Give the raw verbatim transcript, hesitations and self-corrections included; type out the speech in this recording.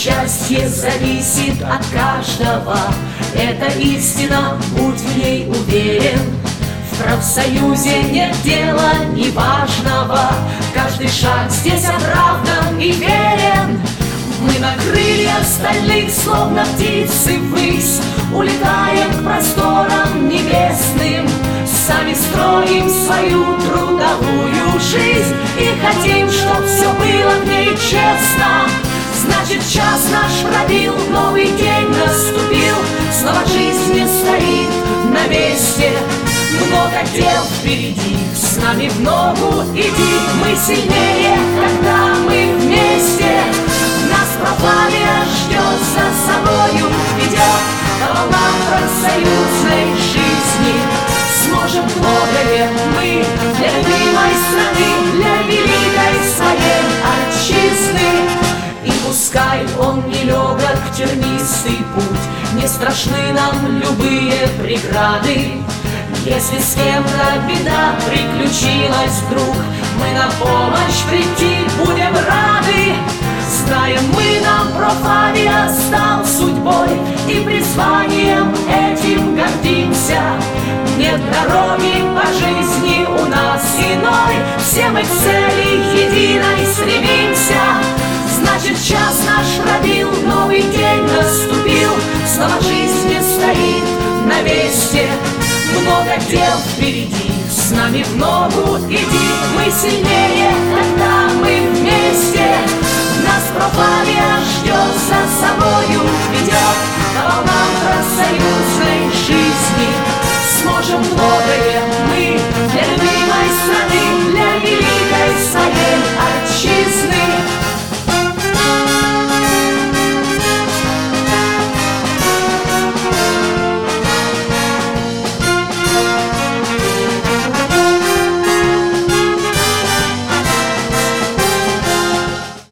Счастье зависит от каждого, это истина, будь в ней уверен. В профсоюзе нет дела неважного, каждый шаг здесь оправдан и верен. Мы на крыльях стальных, словно птицы ввысь, улетаем к просторам небесным. Сами строим свою трудовую жизнь и хотим, чтоб все было в ней честно. Значит, час наш пробил, новый день наступил, снова жизнь не стоит на месте. Много дел впереди, с нами в ногу иди, мы сильнее, когда мы вместе. Нас профайлия ждет, за собою ведет по волнам профсоюзной жизни. Сможем много лет мы для любимой страны, для великой своей отчизны. И пускай он нелегок, тернистый путь, не страшны нам любые преграды. Если с кем-то беда приключилась вдруг, мы на помощь прийти будем рады. Знаем мы, нам профайлия стал судьбой, и призванием этим гордимся. Нет дороги по жизни у нас иной, все мы к цели единой стремимся. Значит, час наш пробил, новый день наступил, снова жизнь не стоит на месте. Много дел впереди, с нами в ногу иди, мы сильнее, когда мы вместе. Нас профайлия ждет,